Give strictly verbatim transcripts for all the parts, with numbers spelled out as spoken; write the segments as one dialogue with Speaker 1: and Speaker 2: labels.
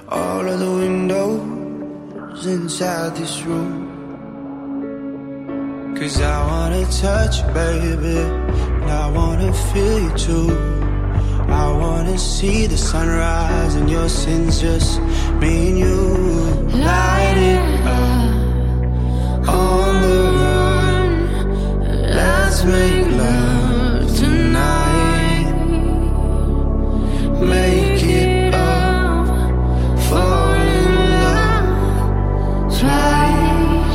Speaker 1: all of the windows inside this room. 'Cause I wanna touch you, baby, and I wanna feel you too. I wanna see the sunrise and your sins, just me and you. Light it up on the run. Let's make love tonight. Make it up, fall in love twice.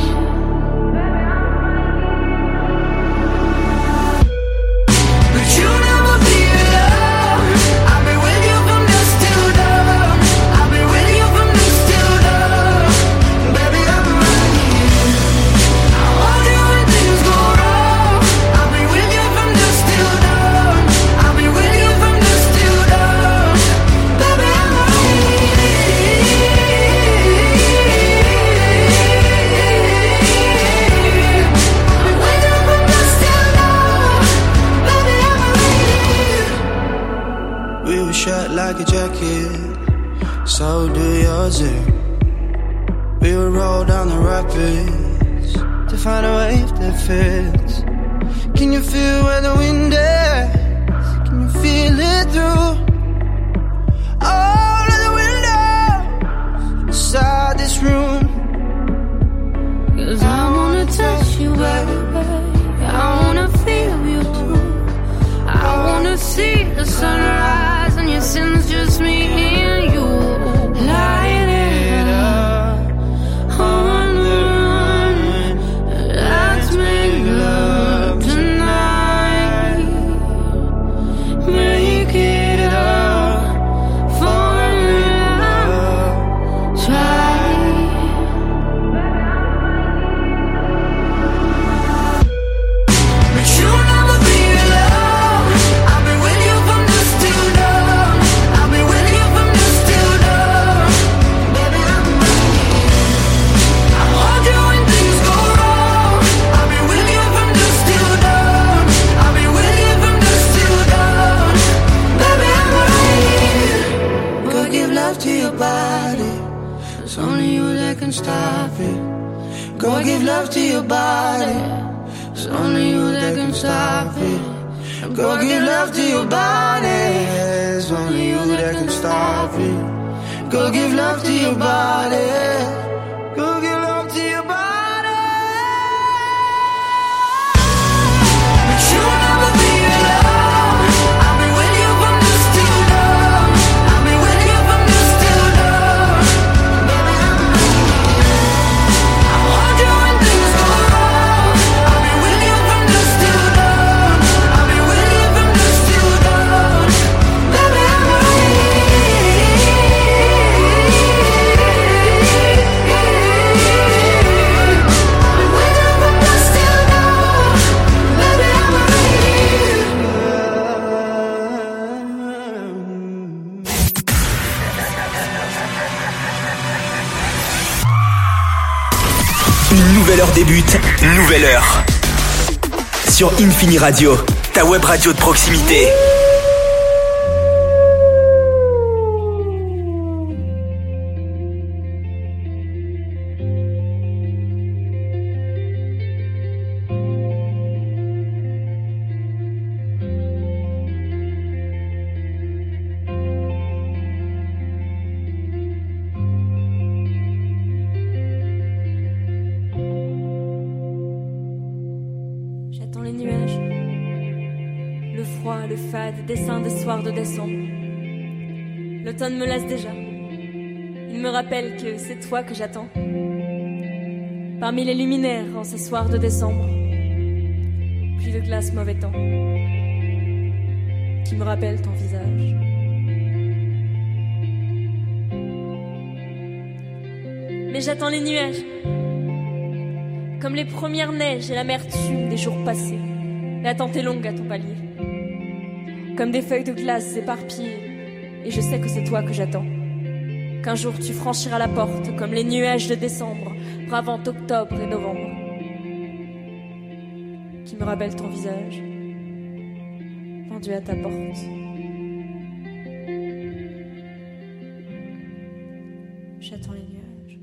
Speaker 1: Like a jacket, so do yours. We would roll down the rapids to find a wave that fits. Can you feel where the wind is? Can you feel it through all of the windows inside this room? 'Cause I wanna touch you, baby, I wanna feel you too. I wanna see the sunrise and your sins, just me and you. Light it up on the run. Let's make love tonight. Make it up, fall in love, try. But you'll never be alone. I'll be with you from dusk till dawn. I'll be with you from dusk till dawn. Baby, I'm ready. I'll hold you when things go wrong. I'll be with you from dusk till dawn. I'll be with you from dusk till dawn. Baby, I'm ready. Go give love to your body. It's only you that can stop it. Go give love to your body. It's only you that can stop it. Go give love to your body. It's only you that can stop it. Go give love to your body. Go give love to your body. But you'll never be alone. I'll be with you from dusk till dawn. I'll be with you from dusk till dawn. Baby, I'm ready. I'll hold you when things go wrong. I'll be with you from dusk till dawn. I'll be with you from dusk till dawn. Baby, I'm
Speaker 2: Une nouvelle heure débute, nouvelle heure. Sur Infini Radio, ta web radio de proximité.
Speaker 3: J'attends les nuages, le froid, le fade, dessin des soirs de décembre. L'automne me lasse déjà. Il me rappelle que c'est toi que j'attends. Parmi les luminaires en ces soirs de décembre, pluie de glace, mauvais temps, qui me rappelle ton visage. Mais j'attends les nuages, comme les premières neiges et l'amertume des jours passés. L'attente est longue à ton palier, comme des feuilles de glace éparpillées. Et je sais que c'est toi que j'attends, qu'un jour tu franchiras la porte, comme les nuages de décembre, bravant octobre et novembre, qui me rappellent ton visage, pendu à ta porte. j'attends les nuages.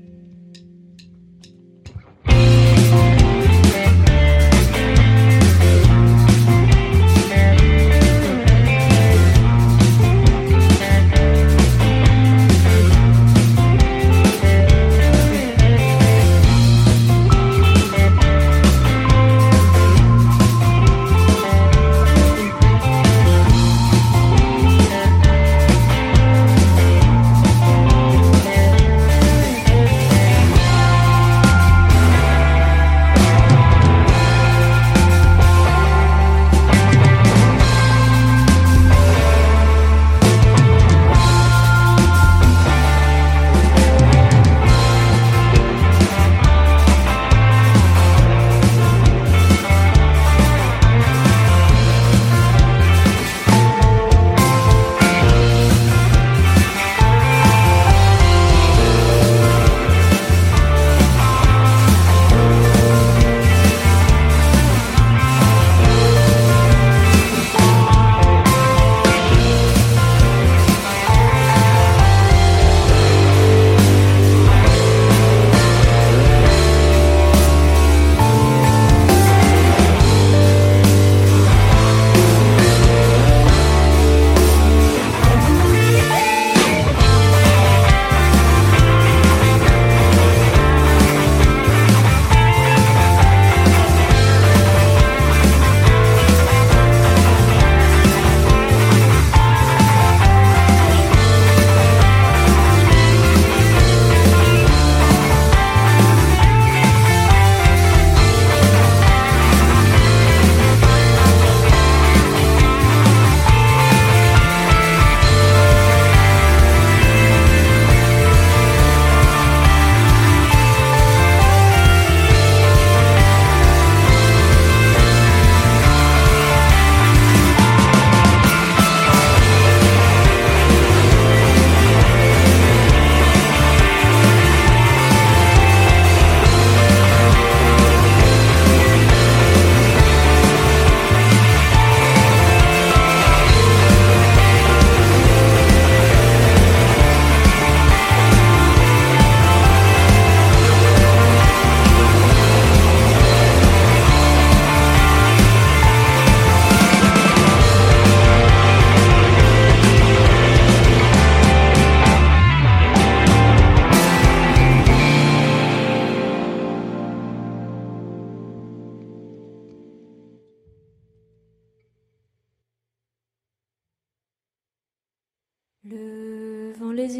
Speaker 3: Levant les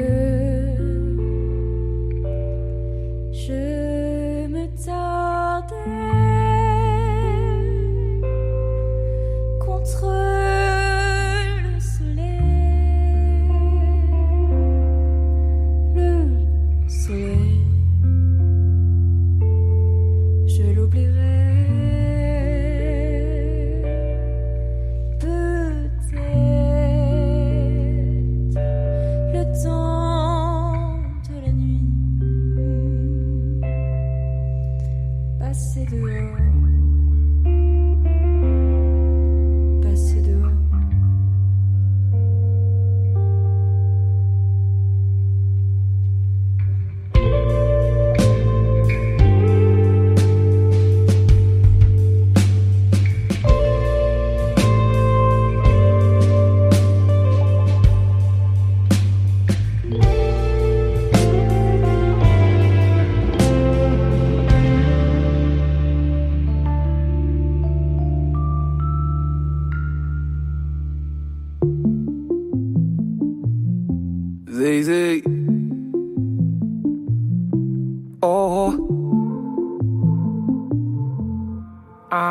Speaker 3: yeux, je me tordais contre le soleil, le soleil, je l'oublierai. Passer dehors, passer dehors.
Speaker 4: Zay zay. Oh. Ah.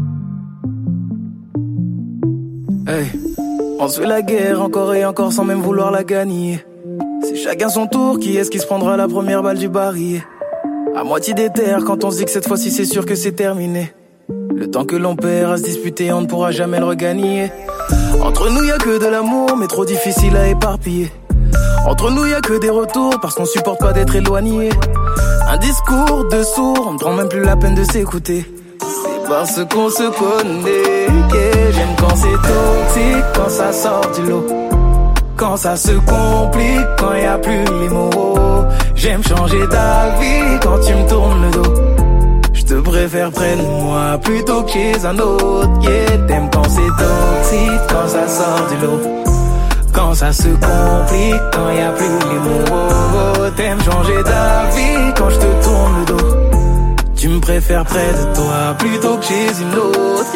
Speaker 4: Hey. On se fait la guerre encore et encore sans même vouloir la gagner. C'est chacun son tour, qui est-ce qui se prendra la première balle du baril? À moitié déter quand on se dit que cette fois-ci c'est sûr que c'est terminé. Le temps que l'on perd à se disputer, on ne pourra jamais le regagner. Entre nous y'a que de l'amour, mais trop difficile à éparpiller. Entre nous y'a que des retours, parce qu'on supporte pas d'être éloigné. Un discours de sourd, on ne prend même plus la peine de s'écouter. C'est parce qu'on se connaît que j'aime quand c'est toxique, quand ça sort du lot. Quand ça se complique, quand y a plus les mots. changer ta vie quand tu me tournes le dos. Je te préfère près de moi plutôt que chez un autre. Yeah, t'aimes quand c'est toxique, quand ça sort du lot. Quand ça se complique, quand y a plus les mots. T'aimes changer ta vie quand je te tourne le dos. Tu me préfères près de toi plutôt que chez une autre.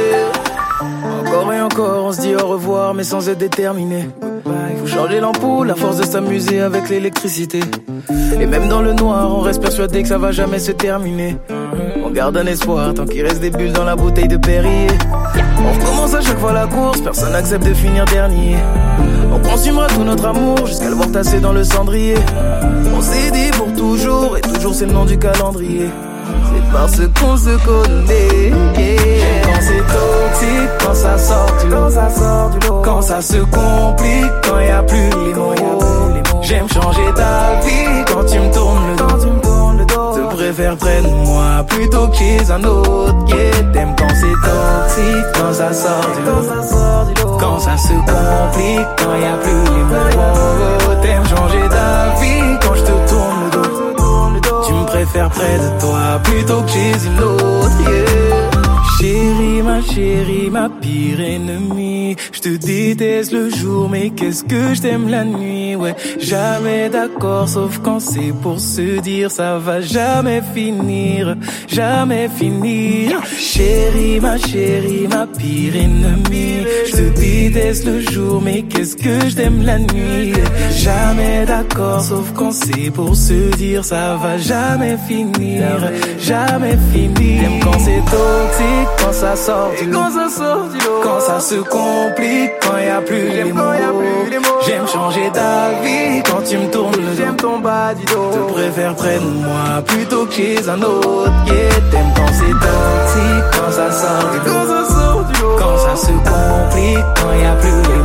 Speaker 4: Yeah. Encore et encore, on se dit au revoir mais sans être déterminé. Il faut changer l'ampoule à force de s'amuser avec l'électricité. Et même dans le noir, on reste persuadé que ça va jamais se terminer. On garde un espoir tant qu'il reste des bulles dans la bouteille de Perrier. On recommence à chaque fois la course, personne n'accepte de finir dernier. On consumera tout notre amour jusqu'à le voir tasser dans le cendrier. On s'est dit pour toujours, et toujours c'est le nom du calendrier. C'est parce qu'on se connaît. Yeah. Quand c'est toxique, quand ça sort du lot, quand ça sort du lot, quand ça se complique, quand y a plus les mots. J'aime changer ta vie quand tu me tournes le dos. Tu me tournes le dos. Te préfère près de moi plutôt que chez un autre. Yeah, t'aimes quand c'est toxique, quand ça sort du lot, quand ça se complique, quand y a plus les mots. T'aimes changer ta vie quand je te tourne le dos. Tu me préfères près de toi plutôt que chez une autre. Yeah. Chérie, ma chérie, ma pire ennemie. Je te déteste le jour, mais qu'est-ce que je t'aime la nuit. Ouais, jamais d'accord, sauf quand c'est pour se dire ça va jamais finir, jamais finir. Chérie, ma chérie, ma pire ennemie. Je te déteste le jour, mais qu'est-ce que je t'aime la nuit. Jamais d'accord, sauf quand c'est pour se dire ça va jamais finir, jamais finir. J'aime quand c'est toxique, quand ça sort du lot, quand ça sort du lot, quand ça se complique, quand y a plus les mots. J'aime changer ta vie quand tu me tournes le dos. J'aime ton bas du dos. Te préfère près de moi plutôt que chez un autre. Yeah, t'aimes quand c'est toxique, quand ça sort du lot, quand ça sort du lot, quand ça se complique, quand y a plus les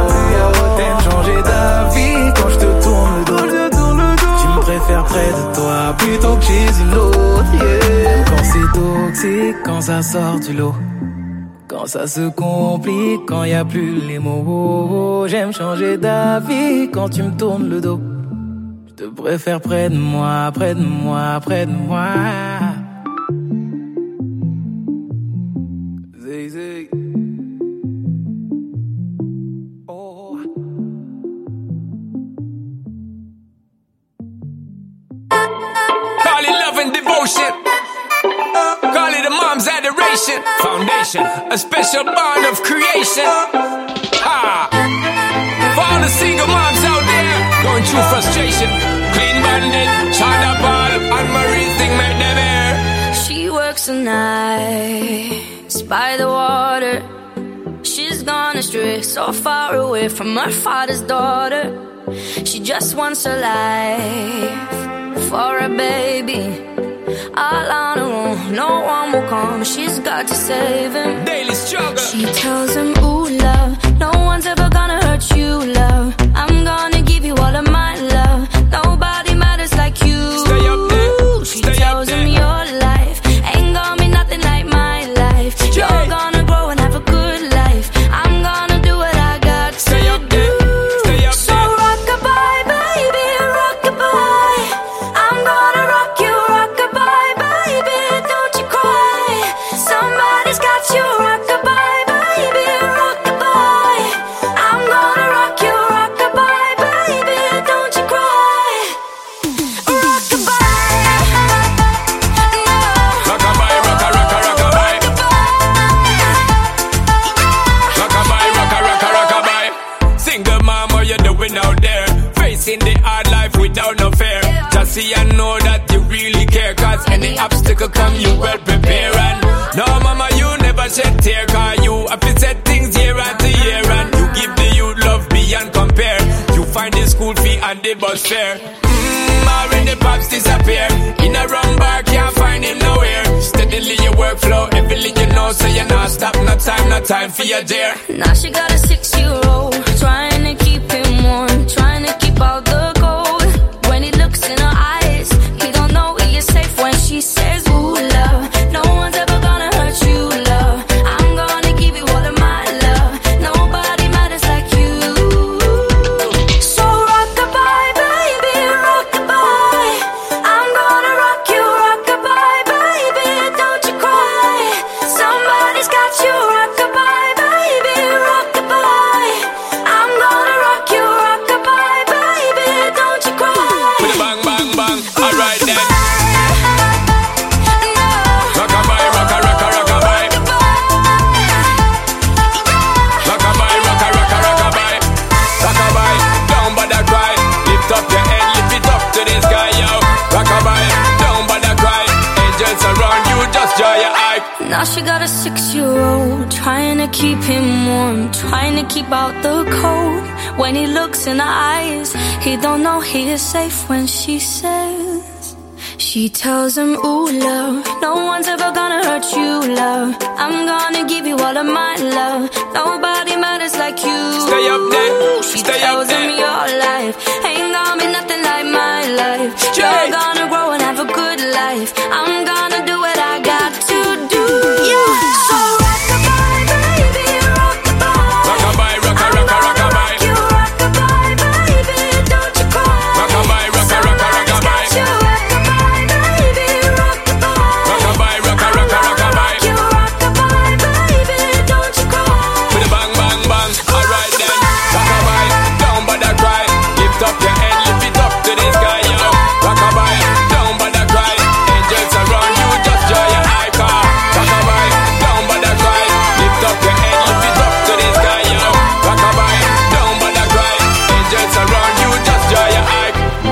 Speaker 4: mots. T'aimes changer ta vie quand je te tourne le dos. Tu me préfères près de toi plutôt que chez une autre. Yeah. Quand c'est toxique, quand ça sort du lot, quand ça se complique, quand y a plus les mots. J'aime changer d'avis quand tu me tournes le dos. Je te préfère près de moi, près de moi, près de moi. Zig, zig. Oh.
Speaker 5: Call it love and devotion. Call it a mom's adoration. Foundation, a special bond of creation. Ah, for all the single moms out there going through frustration. Clean Bandit, China Ball, and Marie thing make them air.
Speaker 6: She works the nights by the water. She's gone astray, so far away from her father's daughter. She just wants a life for a baby. All on her own, no one will come. She's got to save him.
Speaker 5: Daily struggle.
Speaker 6: She tells him, ooh, love, no one's ever gonna hurt you, love. I'm gonna give you all of my love. Nobody matters like you.
Speaker 5: Stay up there.
Speaker 6: She
Speaker 5: Stay
Speaker 6: tells
Speaker 5: up there.
Speaker 6: him your life ain't gonna be nothing like my life.
Speaker 5: Yeah.
Speaker 6: You're gonna grow and have a good life. I'm gonna do what I got
Speaker 5: Stay
Speaker 6: to
Speaker 5: up
Speaker 6: do.
Speaker 5: there. Stay up
Speaker 6: So
Speaker 5: there.
Speaker 6: rock-a-bye, baby, rock-a-bye. I'm gonna rock you, rock-a-bye, baby, don't you cry. Somebody's got you, rock-a-bye, baby, rock-a-bye. I'm gonna rock you, rock-a-bye, baby, don't you cry. Rock-a-bye, no.
Speaker 5: Rock-a-bye, rocka, rocka, rock-a-bye. Rock-a-bye, rocka, rocka, rock-a-bye. Single mom, what you doing out there? Facing the hard life without no fear. Just see and know that you really care. Cause any obstacle come, you well prepare. And no mama, you never shed tear. Cause you have to set things year after year. And you give the youth love beyond compare. You find the school fee and the bus fare. Mmm, already pops disappear. In a wrong bar, can't find him nowhere. Steadily your workflow, everything you know. So you're not stop, no time, no time for your dear.
Speaker 6: Now she got a six-year-old, trying to keep him warm, trying to keep out the cold. When he looks in her eyes, he don't know he is safe when she says, ooh, love, no one's ever gonna hurt you, love. I'm gonna give you all of my love. Nobody matters like you. So rock-a-bye, baby, rock-a-bye. Now she got a six-year-old, trying to keep him warm, trying to keep out the cold. When he looks in her eyes, he don't know he is safe when she says, she tells him, ooh, love, no one's ever gonna hurt you, love. I'm gonna give you all of my love. Nobody matters like you.
Speaker 5: Stay up there,
Speaker 6: she
Speaker 5: stay
Speaker 6: tells
Speaker 5: up there.
Speaker 6: him your life ain't gonna be nothing like my life. You're gonna grow and have a good life. I'm gonna do what I got to do. Yeah. So rock-a-bye, baby, rock-a-bye.
Speaker 5: Rock-a-bye, rock-a, rock-a, rock-a-bye.
Speaker 6: You rock-a-bye, baby, don't you cry.
Speaker 5: Rock-a-bye, rock-a, rock-a, rock-a-bye.
Speaker 6: You rock-a-bye, baby, rock-a-bye.
Speaker 5: Rock-a-bye, rock-a, rock-a, rock-a-bye.
Speaker 6: You rock-a-bye, baby, don't you cry.
Speaker 5: With a bang, bang, bang. Alright then. Rock-a-bye, don't bother cry. Lift up your head, lift it up to the sky, yo. Rock-a-bye, don't bother cry. Angels around you, just joy your eye car. Rock-a-bye, don't bother cry. Lift up your head, lift it up to the sky, yo. Rock-a-bye, don't bother cry. Angels around you, just joy your eye.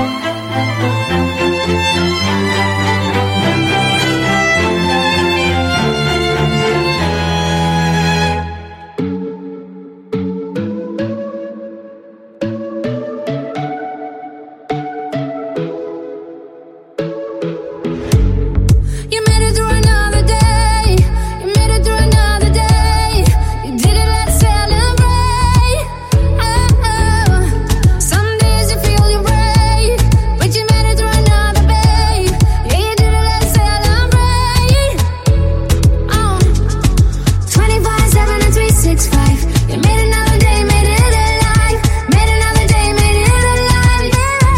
Speaker 6: You made it through another day. You made it through another day. You did it, let's celebrate. Oh, oh. Some days you feel you're brave, but you made it through another day. Yeah, you did it, let's celebrate. Oh, twenty-four seven and three sixty-five. You made another day, made it alive. Made another day, made it alive.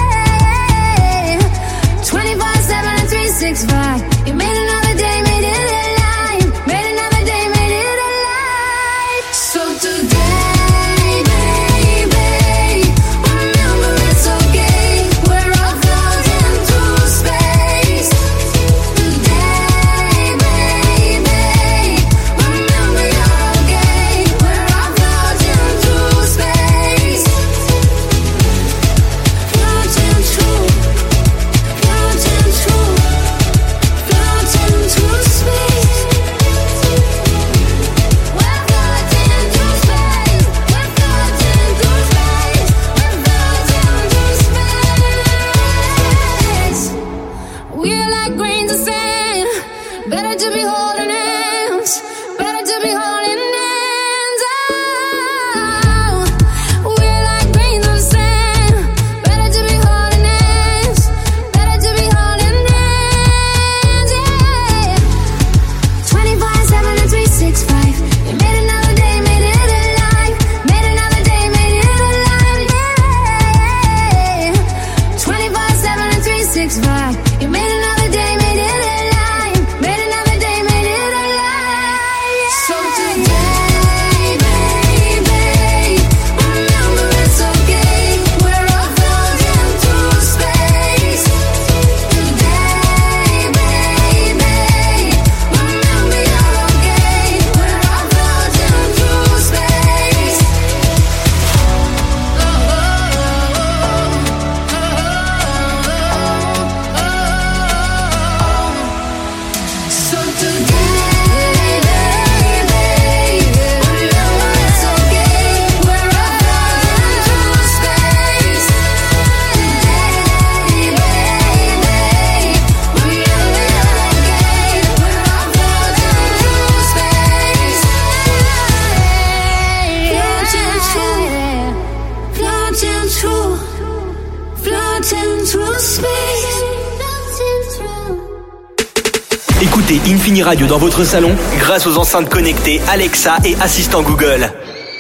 Speaker 6: Yeah. twenty-four seven and three sixty-five. You made another day, made it alive. Made another day, made it alive. So today, baby, remember it's okay. We're all floating through space. Today, baby, remember you're okay. We're all floating through space. Floating through, floating through. Floating through space. We're floating through space. We're floating through space. We're floating through space. We're like grains of sand. Better to be holding hands. Better to be holding hands. Oh, we're like grains of sand. Better to be holding hands. Better to be holding hands. Yeah. twenty-four seven and three sixty-five. You made another day, made it alive. Made another day, made it alive. Yeah. twenty-four seven and three sixty-five. You made another day, made it alive. Made another day, made it alive. So today, baby, remember it's okay. We're all floating through space. Today, baby, remember you're okay. We're all floating through space. Oh, oh, oh, oh, oh. So today, baby, remember it's okay. We're all floating through space. Today, baby, remember you're okay. We're all floating through space. Floating through, floating through space. Floating through.
Speaker 2: Écoutez Infini Radio dans votre salon grâce aux enceintes connectées Alexa et assistant Google.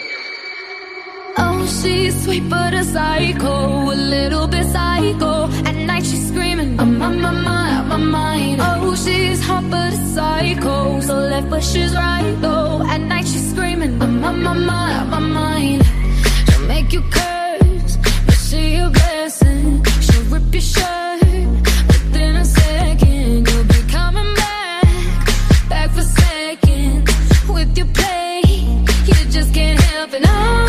Speaker 6: Oh, she's sweet but a psycho, a little bit psycho. At night she's screaming, I'm on my mind, my mind. Oh, she's hot but a psycho, so left but she's right though. At night she's screaming, I'm on my mind, my mind. She'll make you curse, but she a blessing. She'll rip your shirt within a second. You'll be coming back, back for second. With your play, you just can't help it. No,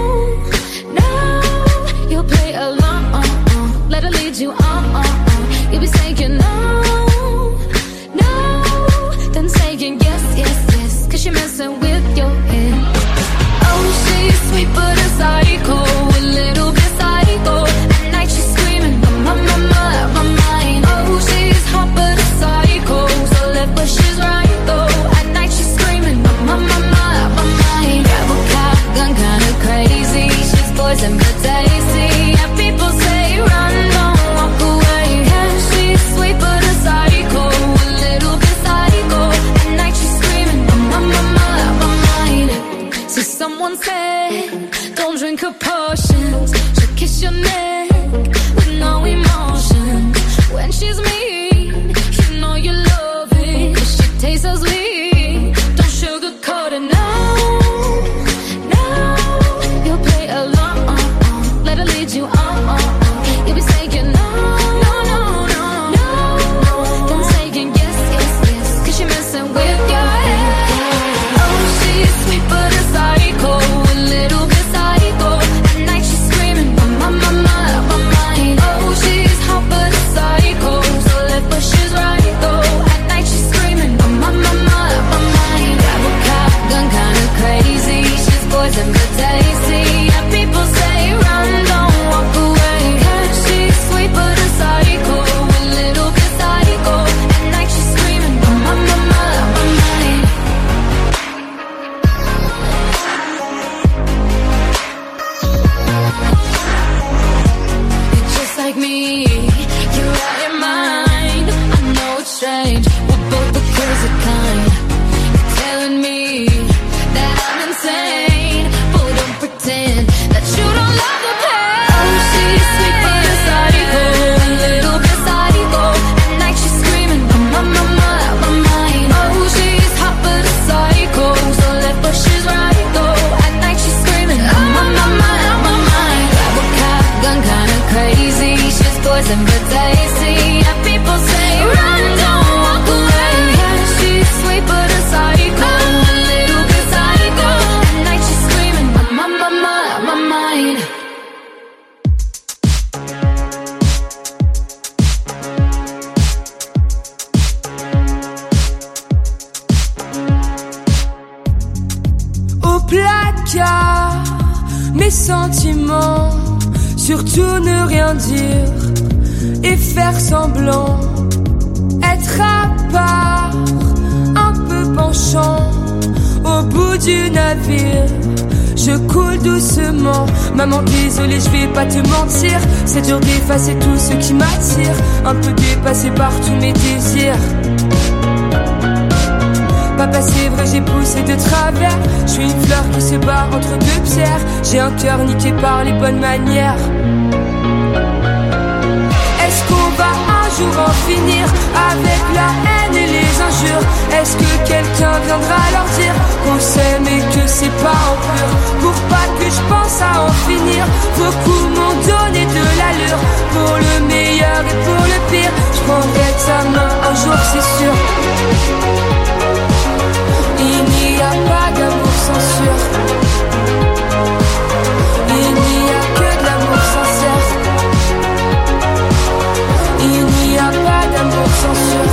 Speaker 6: no, you'll play along. Let her lead you on. You'll be saying no, no, then saying yes, yes, like me. You're out your mind. I know it's strange. We're both the crazy kind. You're telling me that I'm insane, but don't pretend that you don't love the pain. Oh, she's sweet but a psycho, a little bit psycho. At night she's screaming, I'm on my mind, out my mind. Oh, she's hot but a psycho, so left but she's right though. At night she's screaming, I'm on my mind, out my mind. Grab a cop gun, kinda crazy. She's poison but tasty. And people say, run, don't walk away. She's sweet but a psycho, a little bit psycho. At night she's screaming, I'm on my mind, out my mind.
Speaker 7: Au placard, mes sentiments, surtout ne rien dire et faire semblant, être à part, un peu penchant, au bout du navire. Je coule doucement, maman désolée je vais pas te mentir. C'est dur d'effacer tout ce qui m'attire, un peu dépassé par tous mes désirs. Papa c'est vrai j'ai poussé de travers. Je suis une fleur qui se bat entre deux pierres. J'ai un cœur niqué par les bonnes manières. Est-ce qu'on va un jour en finir avec la haine et les injures? Est-ce que quelqu'un viendra leur dire qu'on s'aime et que c'est pas en pur? Pour pas que je pense à en finir, beaucoup m'ont donné de l'allure. Pour le meilleur et pour le pire, je prendrai ta main un jour c'est sûr. Il n'y a pas d'amour sans sûr. Il n'y a que de l'amour sincère. Il n'y a pas d'amour sans sûr.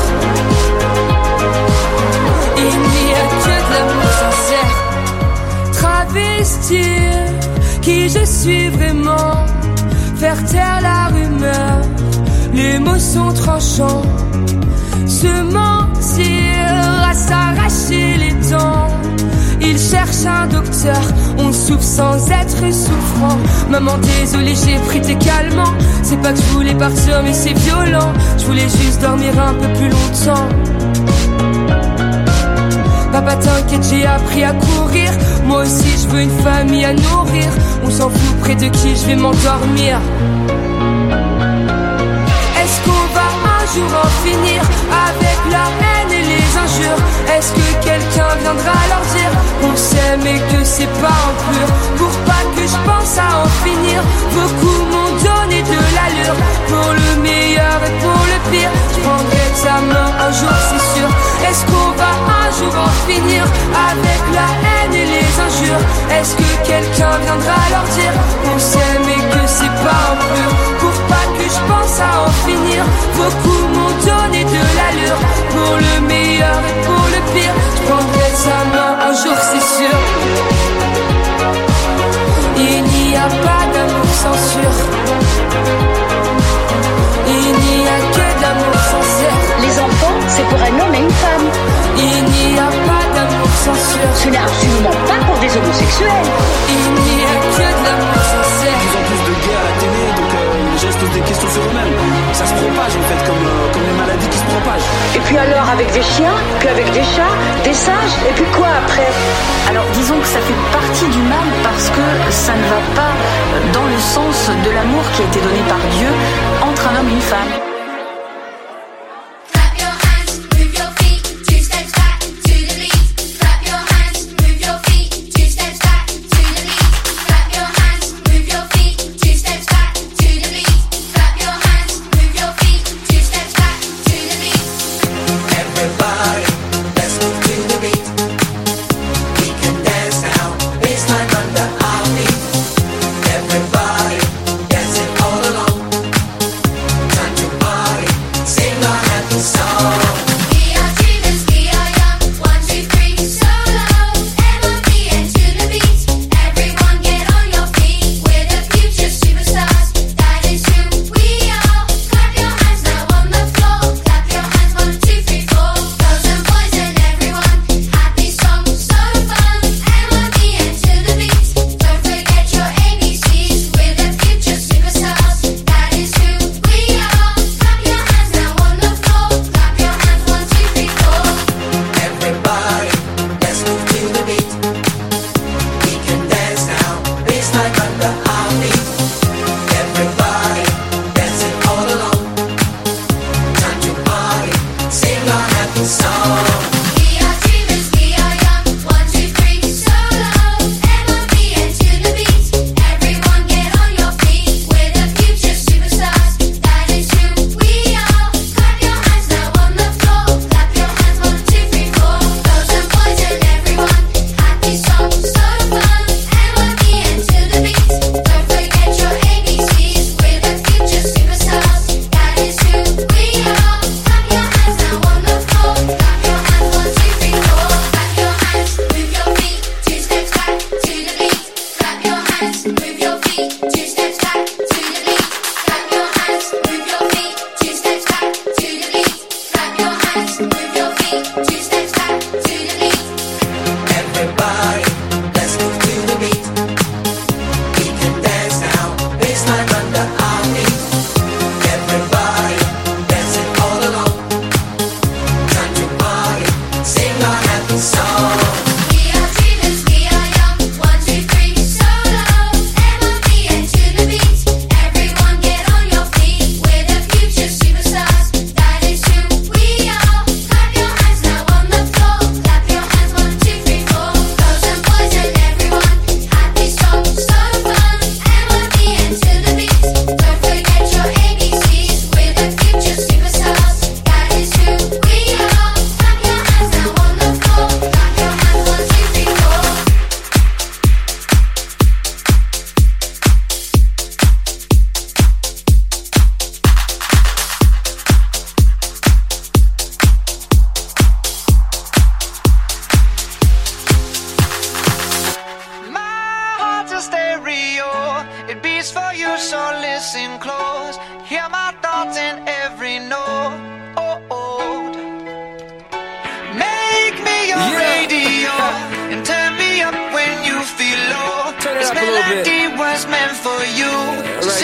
Speaker 7: Il n'y a que de l'amour sincère. Travestir qui je suis vraiment, faire taire la rumeur, les mots sont tranchants. Se mentir à s'arracher les dents. Il cherche un docteur, on souffre sans être souffrant. Maman désolée j'ai pris tes calmants. C'est pas que je voulais partir mais c'est violent. Je voulais juste dormir un peu plus longtemps. Papa t'inquiète j'ai appris à courir. Moi aussi je veux une famille à nourrir. On s'en fout près de qui je vais m'endormir. Est-ce qu'on va un jour en finir avec la haine et les injures? Est-ce que quelqu'un viendra leur dire qu'on s'aime et que c'est pas en pur? Pour pas que je pense à en finir, beaucoup m'ont donné de l'allure. Pour le meilleur et pour le pire, je prendrai ta main un jour c'est sûr. Est-ce qu'on va un jour en finir avec la haine et les injures? Est-ce que quelqu'un viendra leur dire qu'on s'aime et que c'est pas en pur? Pour pas que je pense à en finir, beaucoup m'ont donné de l'allure. Pour le meilleur et pour le pire, je prendrai sa main un jour c'est sûr. Il n'y a pas d'amour sans sûr. Il n'y a que de l'amour sincère.
Speaker 8: Les enfants, c'est pour un homme et une femme.
Speaker 7: Il n'y a pas d'amour sans sûr.
Speaker 8: Ce n'est absolument pas pour des homosexuels.
Speaker 7: Il n'y a que de l'amour sincère.
Speaker 4: De plus en plus de gays à la télé, donc euh, les gens se posent des questions sur eux-mêmes. Ça se propage en fait, comme, euh, comme les maladies qui se propagent.
Speaker 8: Et puis alors avec des chiens, puis avec des chats, des singes, et puis quoi après? Alors disons que ça fait partie du mal parce que ça ne va pas dans le sens de l'amour qui a été donné par Dieu entre un homme et une femme.
Speaker 6: Clap your hands, move your feet, two steps back to the beat. Clap your hands, move your feet, two steps back to the beat. Clap your hands, move your feet, two steps back to the beat. Clap your hands, move your feet, two steps back to the beat.
Speaker 1: Everybody, let's move to the beat. We can dance now, baseline under our feet. Everybody, dancing all along. Time to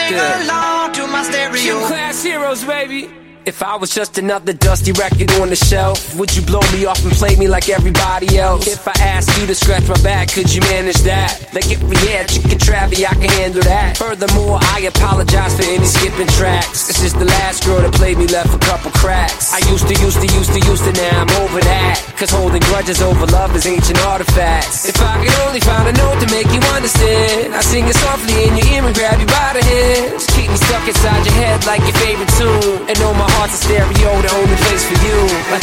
Speaker 5: along to my stereo. Gym class heroes, baby. If I was just another dusty record on the shelf, would you blow me off and play me like everybody else? If I asked you to scratch my back, could you manage that? Like if we had chicken Travie, I can handle that. Furthermore, I apologize for any skipping tracks. This is the last girl that played me, left a couple cracks. I used to, used to, used to, used to, now I'm over that. Cause holding grudges over love is ancient artifacts. If I could only find a note to make you understand, I sing it softly in your ear and grab you by the hands. Keep me stuck inside your head like your favorite tune. And know my heart's a stereo, the only place for you. My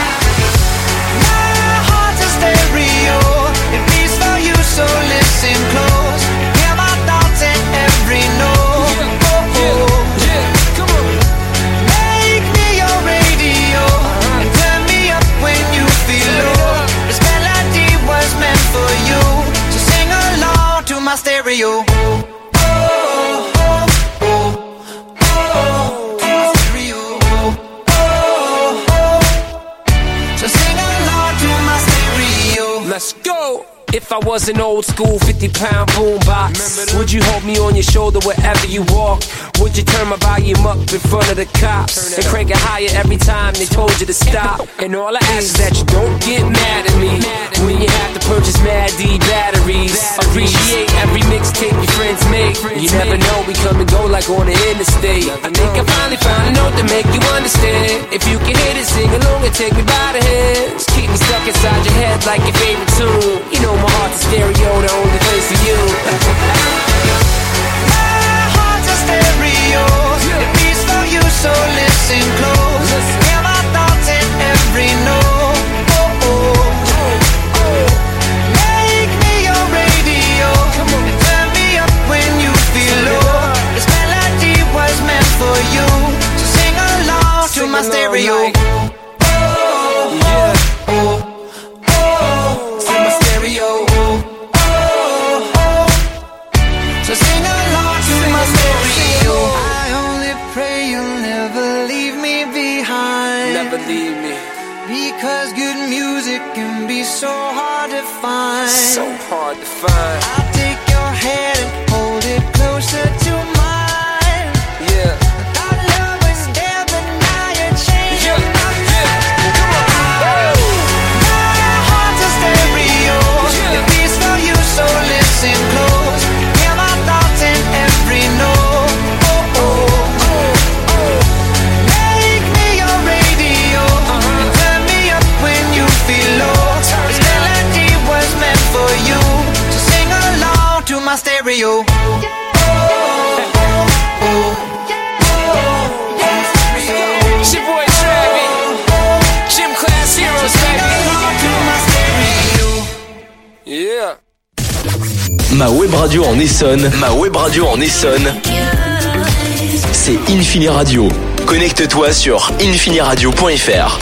Speaker 5: heart's a stereo, it beats for you, so listen close. Hear my thoughts in every note. Yeah, oh, oh. Yeah, yeah, come on. Make me your radio, uh-huh. And turn me up when you feel low. This melody was meant for you, so sing along to my stereo. Let's go! If I was an old school fifty pound boombox, would you hold me on your shoulder wherever you walk? Would you turn my volume up in front of the cops and crank it higher every time they told you to stop? And all I ask is that you don't get mad at me when you have to purchase Mad D batteries. Appreciate every mixtape your friends make. You never know, we come and go like on the interstate. I think I finally found a note to make you understand. If you can hit it, sing along and take me by the hands. Keep me stuck inside your head like your favorite tune. You know my heart's a stereo, the only place for you. My heart's a stereo, it beats for you, so listen close. Hear my thoughts in every note. Oh, oh, oh. Make me your radio, and turn me up when you feel low. This melody was meant for you, so sing along to my stereo. Because good music can be so hard to find. So hard to find. I'll take your hand and hold it closer to mine. Yeah. Our love was there, but now you're changing my mind. My heart's a stereo, it beats for you, so listen close. Hear my thoughts in every note. Oh, oh, oh, oh. Make me your radio, uh-huh. And turn me up when you feel low. This melody was meant for you, so sing along to my stereo. It's your boy Travie, Gym Class Heroes, baby. Yeah.
Speaker 2: Ma web radio en Essonne, ma web radio en Essonne, c'est Infini Radio. Connecte-toi sur infini radio point f r.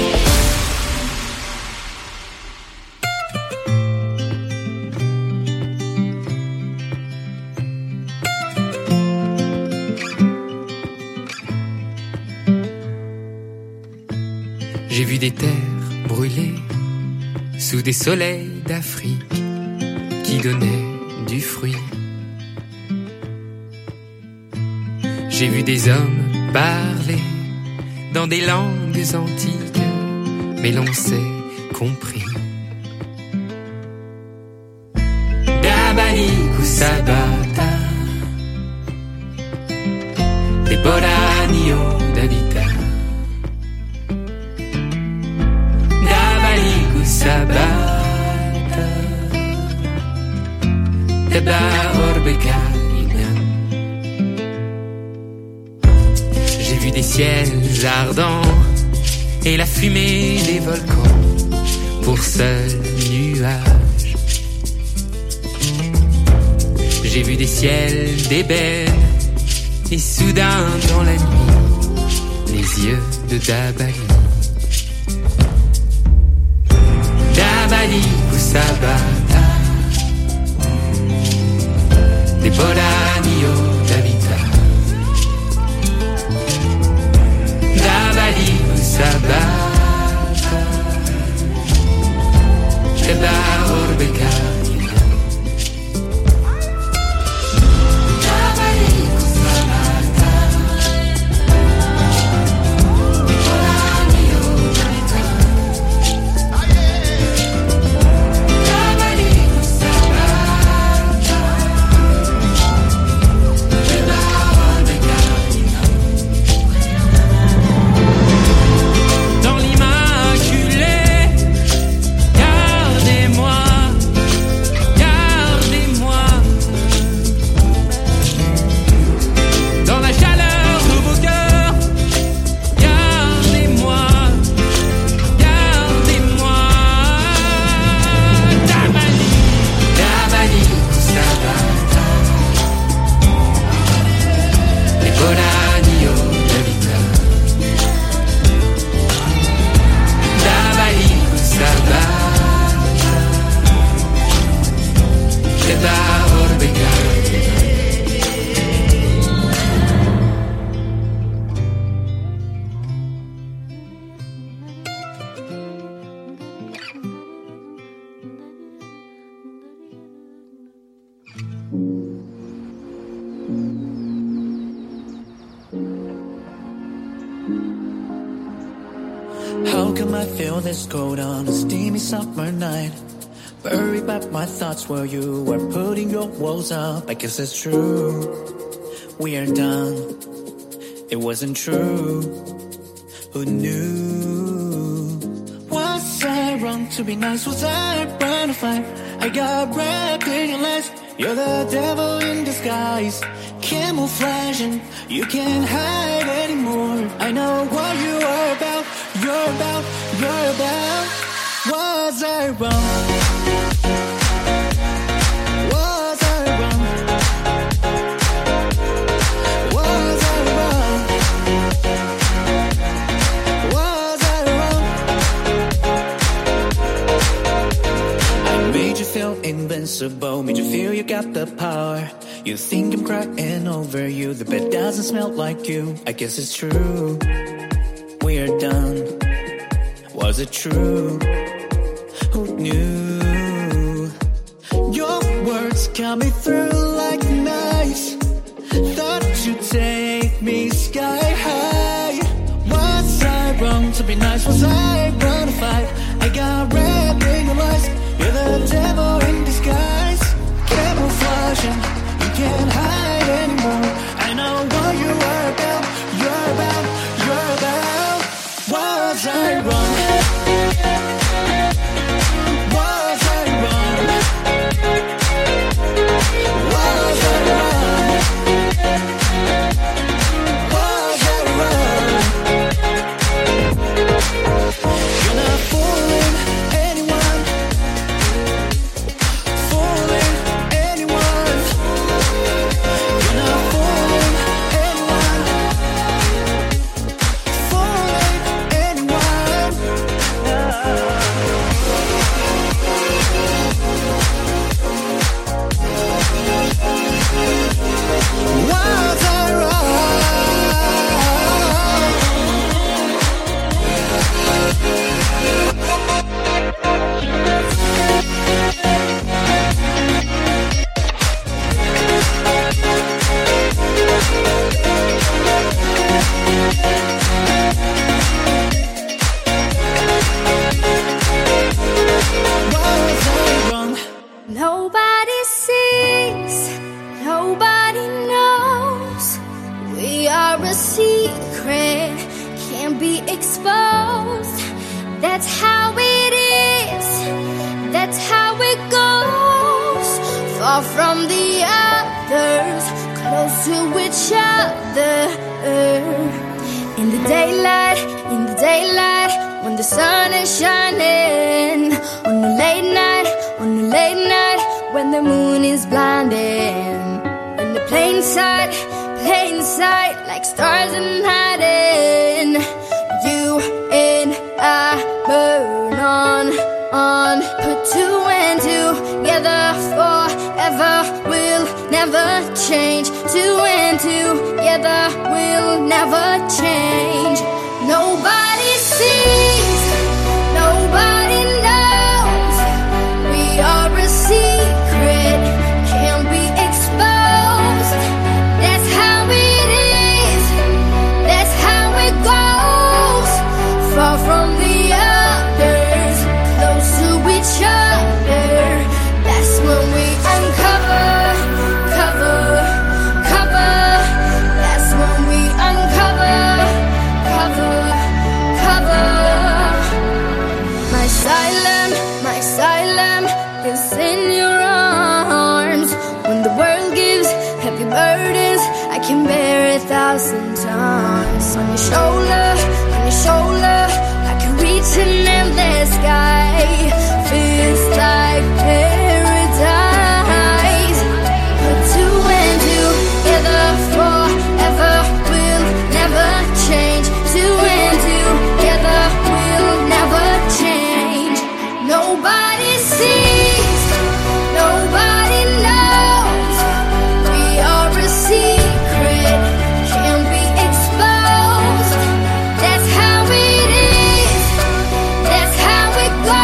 Speaker 9: J'ai vu des terres brûlées sous des soleils d'Afrique qui donnaient du fruit. J'ai vu des hommes parler dans des langues antiques, mais l'on s'est compris. Dabali Kusabata, des Boranio d'Habita. Dabali Kusabata, Teba Orbeka. J'ai vu des ciels ardents et la fumée des volcans pour seul nuage. J'ai vu des ciels d'ébène et soudain dans la nuit les yeux de Dabali. Dabali Kusabata, des Boranio d'Habita. Dabali Kusabata, Teba Orbeka. Dabali Kusabata.
Speaker 10: How come I feel this cold on a steamy summer night? Buried back my thoughts while you were putting your walls up. I guess it's true, we are done. It wasn't true, who knew? Was I wrong to be nice? Was I blind to fight? I got wrapped in your lies. You're the devil in disguise, camouflaging. You can't hide anymore. I know what you are about. You're about, you're about. Was I wrong? Was I wrong? Was I wrong? Was I wrong? I made you feel invincible, made you feel you got the power. You think I'm crying over you, the bed doesn't smell like you. I guess it's true, we're done. Was it true? Who knew? Your words cut me through like knives. Thought you'd take me sky high. Was I wrong to be nice? Was I wrong to fight? I got wrapped in your lies. You're the devil in disguise, camouflaging. You can't hide anymore. I know what you are about. You're about, you're about. Was I wrong? Was I wrong? Was I wrong? Was I wrong? You're not fooling anyone, fooling anyone. You're not fooling anyone, fooling anyone. Was I wrong? Was I wrong?
Speaker 6: Nobody sees, nobody knows. We are a secret, can't be exposed. That's how it is, that's how it goes. Far from the others, close to each other. In the daylight, in the daylight, when the sun is shining. On the late night, on the late night, when the moon is blinding. In the plain sight, plain sight, like stars in hiding. You and I burn on, on. Put two and two together forever. We'll never change. Two and two together will never change. Nobody sees, nobody knows. We are a secret, can't be exposed. That's how it is, that's how it goes. Far from the others, close to each other. That's when we uncover, cover, cover. That's when we uncover, cover, cover. My asylum, my asylum is in your arms. When the world gives heavy burdens, I can bear a thousand times. On your shoulder, on your shoulder, I can reach an endless sky. Feels like paradise. Put two and two together forever. We'll never change. Two and two together will never change. Nobody sees, nobody knows. We are a secret, can't be exposed. That's how it is, that's how it goes.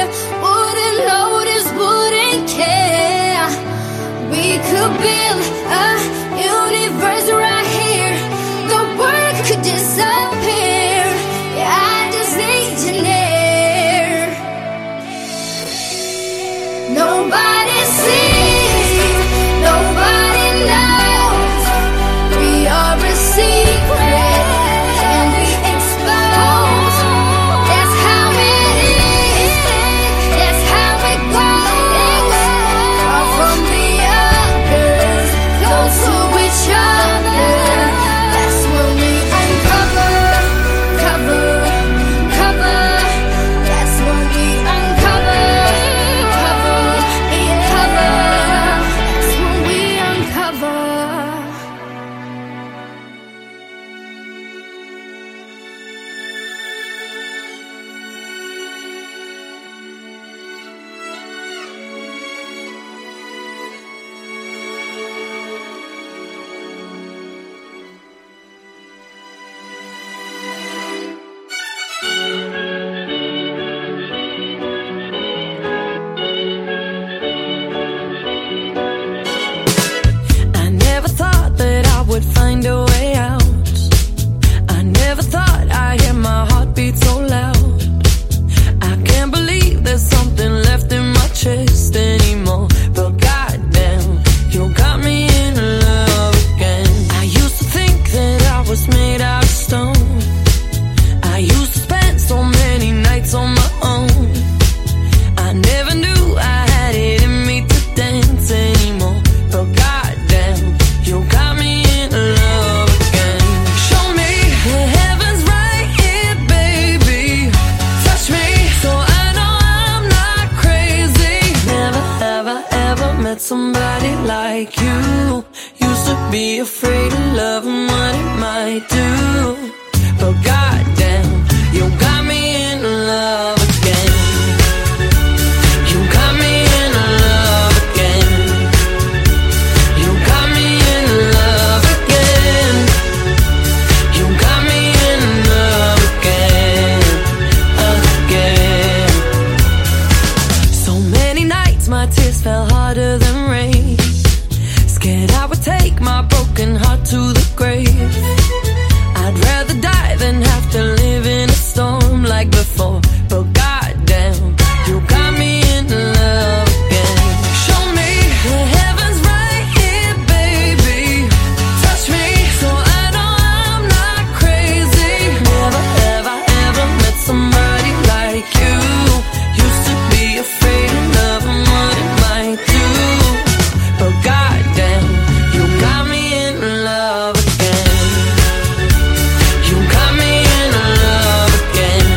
Speaker 6: wouldn't notice, wouldn't care. We could build a universe right here. The world could disappear. Yeah, I just need you near. Nobody sees, nobody knows. We are a secret, can be exposed. That's how it is, that's how it goes. Far from the others, close to each other. That's when we uncover, cover, cover. That's when we uncover, cover, and cover. That's when we uncover. I never thought that I would find a way out. I never thought I'd hear my heartbeat so loud. I can't believe there's something left in my chest anymore. But goddamn, you got me in love again. I used to think that I was made out of stone. I used to spend so many nights on my own. I never knew I had it in me to dance anymore. But goddamn, you got me in love again. Show me the heavens right here, baby. Touch me so I know I'm not crazy. Never ever ever met somebody like you. Used to be afraid of love and what it might do. But goddamn, you got me in love again. You got me in love again. You got me in love again. You got me in love again, again. So many nights my tears fell harder than rain. Scared I would take my broken heart to the grave. I'd rather die than have to live in a storm like before. But goddamn, you got me in love again. Show me the heavens right here, baby. Touch me so I know I'm not crazy. Never ever ever met somebody like you. Used to be afraid of love and what it might do. But goddamn, you got me in love again. You got me in love again.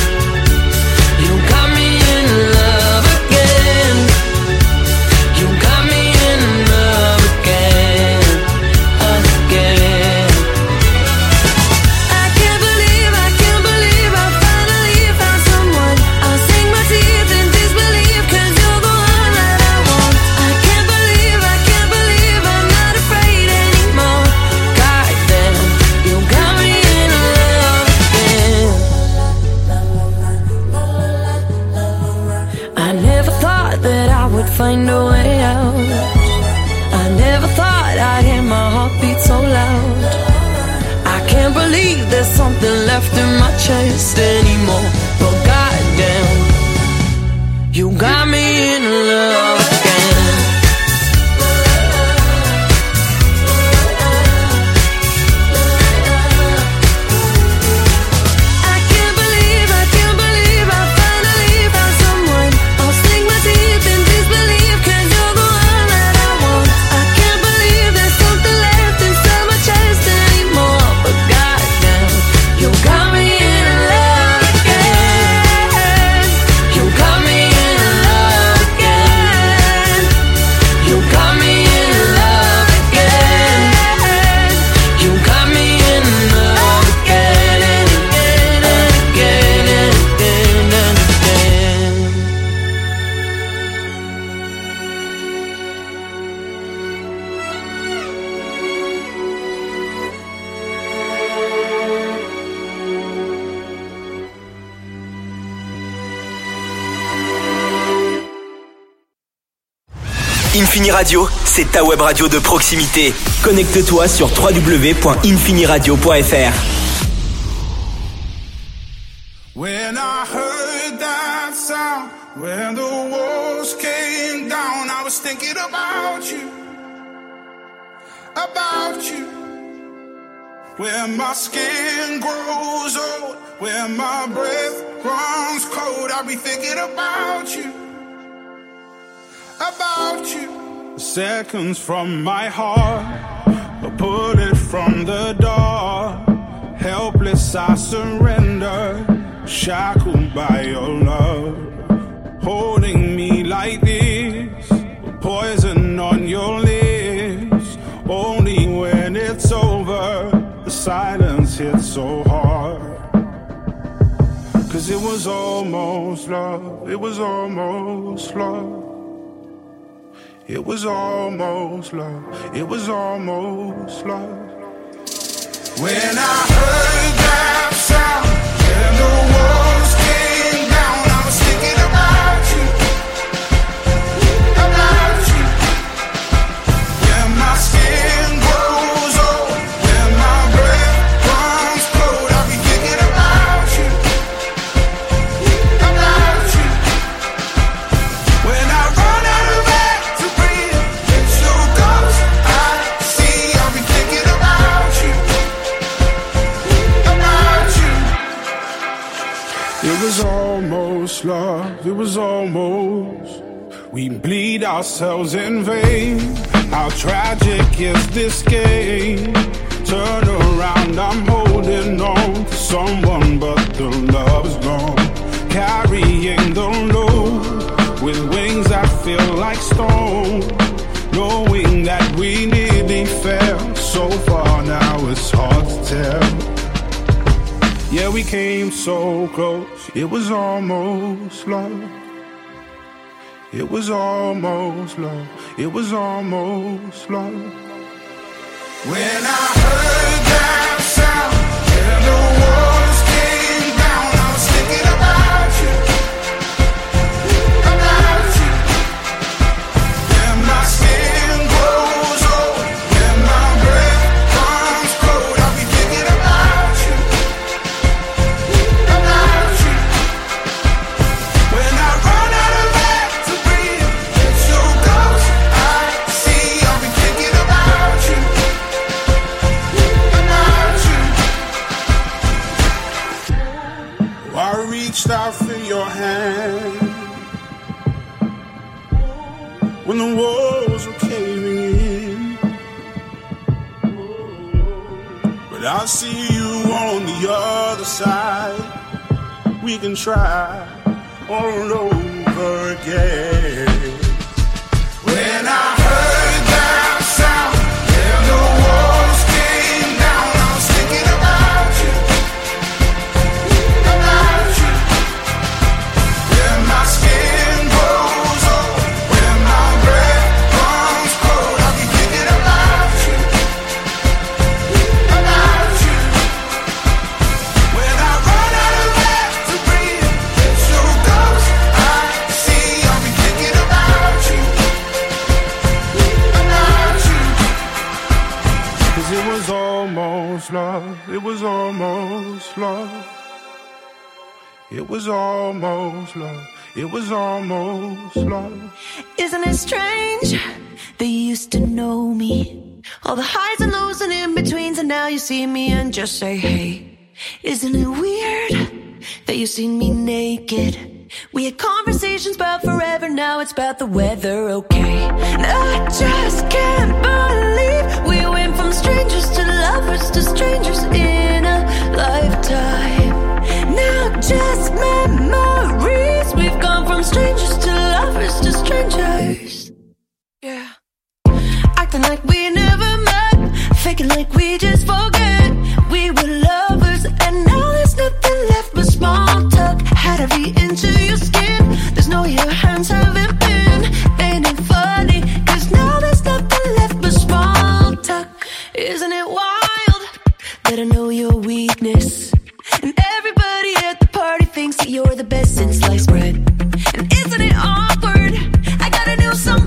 Speaker 6: You got me in love again. You got me in love again, again. I can't believe, I can't believe I finally found someone. I'll sink my teeth in disbelief, 'cause you're the one that I want. I can't believe, I can't believe I'm not afraid anymore. Goddamn, you got me in love again. I never thought that I would find a way out. I never thought I'd hear my heartbeat so loud. I can't believe there's something left in my chest anymore. But goddamn, you got me in love again. I can't believe, I can't believe I finally found someone. I'll sink my teeth in disbelief, 'cause you're the one that I want. I can't believe there's something left inside my chest anymore. But goddamn, you got me in love again. You got me in love
Speaker 2: Infini Radio, c'est ta web radio de proximité. Connecte-toi sur w w w point infini-radio point f r.
Speaker 11: When I heard that sound, when the walls came down, I was thinking about you, about you. When my skin grows old, when my breath runs cold, I'll be thinking about you, about you. Seconds from my heart, a bullet from the dark. Helpless I surrender, shackled by your love. Holding me like this, poison on your lips. Only when it's over, the silence hits so hard. Cause it was almost love, it was almost love. It was almost love, it was almost love. When I heard that sound, and the walls came down, I was thinking about you, about you. When my skin grows old, when my breath runs cold, I'll be thinking about you, about you. When I run out of air to breathe, it's your ghost I see, I'll be thinking about you, about you. It was almost love, it was almost. We bleed ourselves in vain. How tragic is this game? Turn around, I'm holding on to someone, but the love is gone. Carrying the load with wings that feel like stone. Knowing that we nearly fell so far, now it's hard to tell. Yeah, we came so close, it was almost love. It was almost love, it was almost love. When I heard that sound, and the walls came down, I was thinking about you, about you. When my skin grows old, when my breath comes cold, I'll be thinking about you, about you. When I run out of air to breathe, it's your ghost I see, I'll be thinking about you, about you. I reached out for your hand when the walls were caving in, but I see you on the other side. We can try all over again. When I heard that sound, and the walls came down, I was thinking about you, about you. When my skin grows old, when my breath comes cold, I'll be thinking about you, about you. When I run out of air to breathe, it's your ghost I see, I'll be thinking about you, about you. Cause it was almost love, it was almost love. It was almost love, it was almost love.
Speaker 12: Isn't it strange that you used to know me? All the highs and lows and in-betweens, and now you see me and just say, hey. Isn't it weird that you seen me naked? We had conversations about forever, now it's about the weather, okay? And I just can't believe we went from strangers to lovers to strangers in a lifetime. Now just memories, we've gone from strangers to lovers to strangers. Yeah. Acting like we never met, faking like we just forget. We were lovers and now there's nothing left but small talk. Had to be into your skin, there's no your hands haven't been. Ain't it funny, cause now there's nothing left but small talk. Isn't it wild that I know your weakness? And everybody at the party thinks that you're the best since sliced bread. And isn't it awkward, I got a new song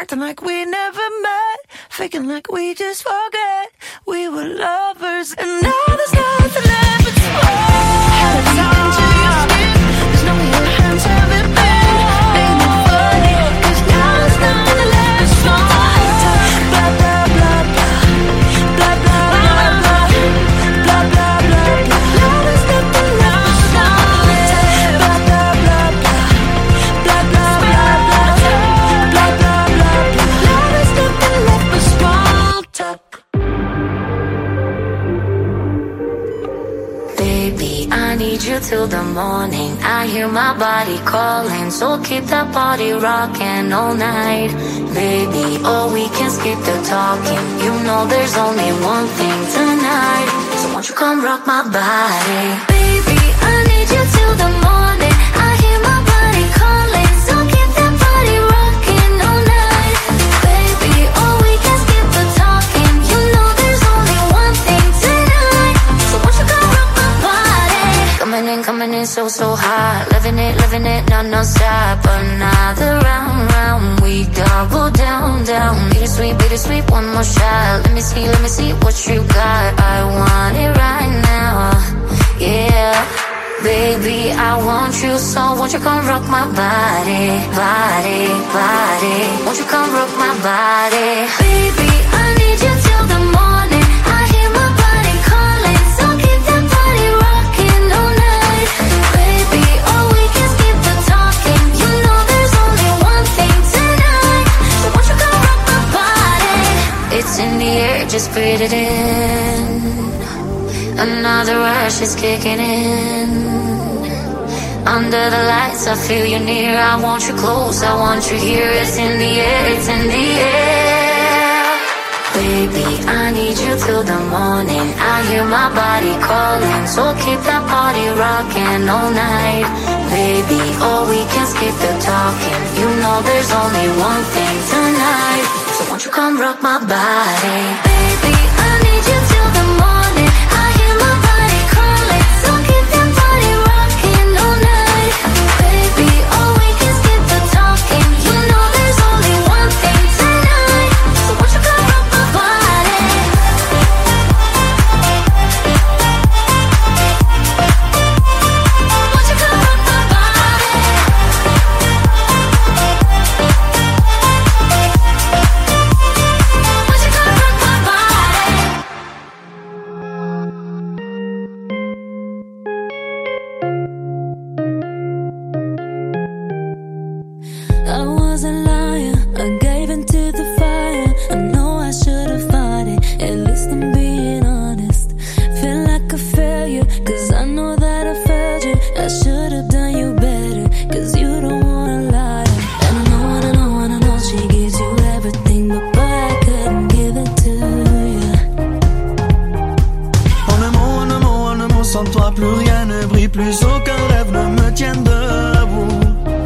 Speaker 12: acting like we never met, faking like we just forget we were lovers, and now there's nothing left but smoke. Had a time to your skin, there's no way your hands haven't been. Ain't it funny, cause now there's nothing left but smoke. Blah blah blah blah, blah blah blah blah, blah blah blah blah. Now there's nothing left but smoke. Blah blah blah blah, blah blah blah blah, blah blah blah blah. Now there's nothing left but small talk.
Speaker 6: Baby, I need you till the morning. I hear my body calling, so keep that body rocking all night. Baby, oh, we can skip the talking. You know there's only one thing tonight, so won't you come rock my body? Baby, I need you till the morning. I hear my body calling, so keep that body rocking all night. Baby, oh, we can skip the talking. You know there's only one thing tonight, so won't you come rock my body? Coming in, coming in so, so hot. Living it, living it, non, non-stop. Another round, round, we double down, down. Bittersweet, bittersweet, one more shot. Let me see, let me see what you got. I want it right now, yeah. Baby, I want you, so won't you come rock my body, body, body. Won't you come rock my body? Baby, I need you till the morning. I hear my body calling, so keep that body rocking all night. Baby, oh, we can skip the talking. You know there's only one thing tonight, so won't you come rock my body? It's in the air, just breathe it in. Another rush is kicking in. Under the lights, I feel you near. I want you close, I want you here. It's in the air, it's in the air. Baby, I need you till the morning. I hear my body calling, so keep that body rocking all night. Baby, oh, we can skip the talking. You know there's only one thing tonight, so won't you come rock my body? Baby, I need you till the morning. I hear my body calling, so keep that body rocking all night. Baby, oh, we can skip the talking. You know there's only one thing tonight, so won't you come rock my body? Won't you come rock my body? Won't you come rock my body?
Speaker 13: I was a liar, I gave into the fire. I know I should have fought it, at least I'm being honest. Feel like a failure, cause I know that I failed you. I should have done you better, cause you don't wanna lie. And I know, and I know, and I know she gives you everything, but boy, I couldn't give it to you.
Speaker 14: En un mot, en un mot, en un mot, sans toi plus rien ne brille, plus aucun rêve ne me tient debout.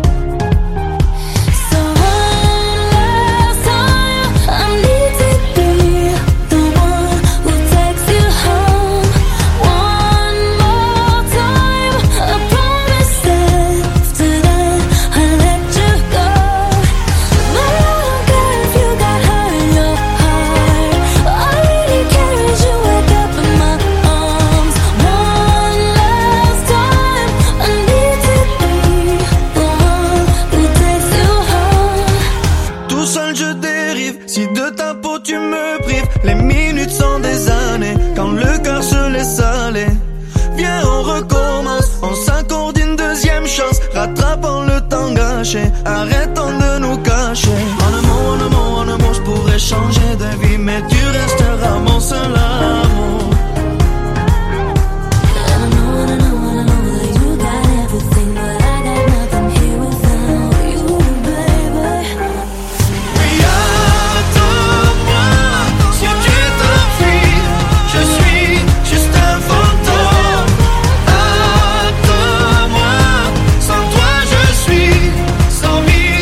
Speaker 13: So one last time, I need to be the one who takes you home. One more time, I promise after that I'll let you go. But I don't care if you got hurt in your heart. All I really care is you wake up in my arms. One last time, I need to be the one who takes you home.
Speaker 14: Tout seul je dérive, si de ta peau tu me prives. Les minutes sont des années, quand le cœur se laisse aller. Viens on recommence, on s'accorde une deuxième chance. Rattrapons le temps gâché, arrêtons de nous cacher. En un mot, en un mot, en un mot, je pourrais changer de vie, mais tu resteras mon seul amour.
Speaker 13: And I know, and I know, and I know that you got everything, but I got nothing here without you, baby.
Speaker 14: Attends-moi, si tu t'enfuis, je suis juste un fantôme. Attends-moi, sans toi je suis cent mille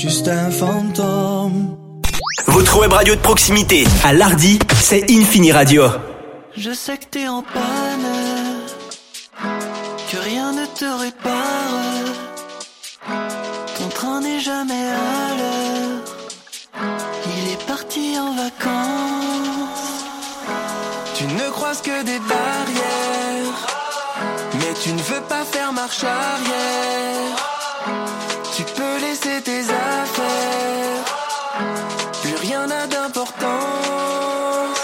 Speaker 14: juste un fantôme.
Speaker 2: Votre web radio de proximité, à Lardy, c'est Infini Radio.
Speaker 12: Je sais que t'es en panne, que rien ne te répare. Ton train n'est jamais à l'heure, il est parti en vacances. Tu ne croises que des barrières, mais tu ne veux pas faire marche arrière. Tu peux laisser tes affaires, plus rien n'a d'importance.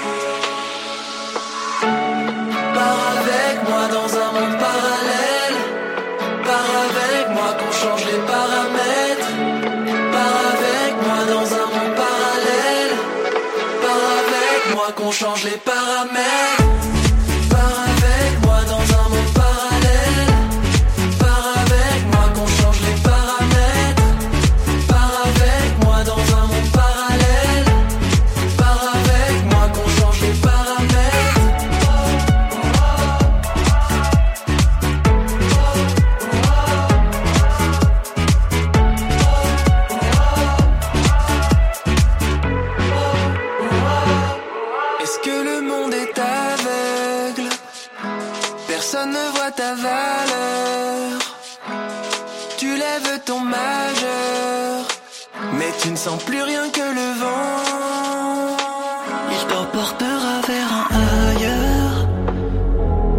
Speaker 12: Pars avec moi dans un monde parallèle, pars avec moi qu'on change les paramètres. Pars avec moi dans un monde parallèle, pars avec moi qu'on change les paramètres. Pars avec moi dans un monde parallèle, pars avec moi qu'on change les paramètres. Pars avec moi dans un monde parallèle, pars avec moi qu'on change les paramètres. Est-ce que le monde est aveugle? Personne ne voit ta valeur. Tu lèves ton majeur, mais tu ne sens plus rien que le vent. Il t'emportera